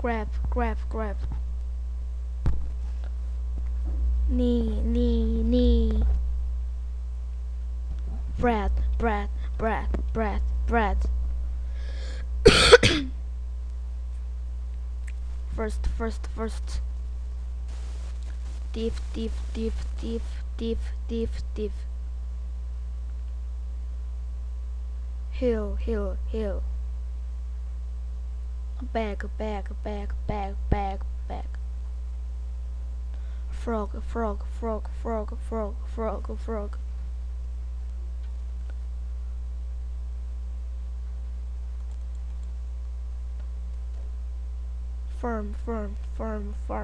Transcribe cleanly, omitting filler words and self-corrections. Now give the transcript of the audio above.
grab. Knee. Bread. First. Thief. Hill. Bag. Frog. Farm.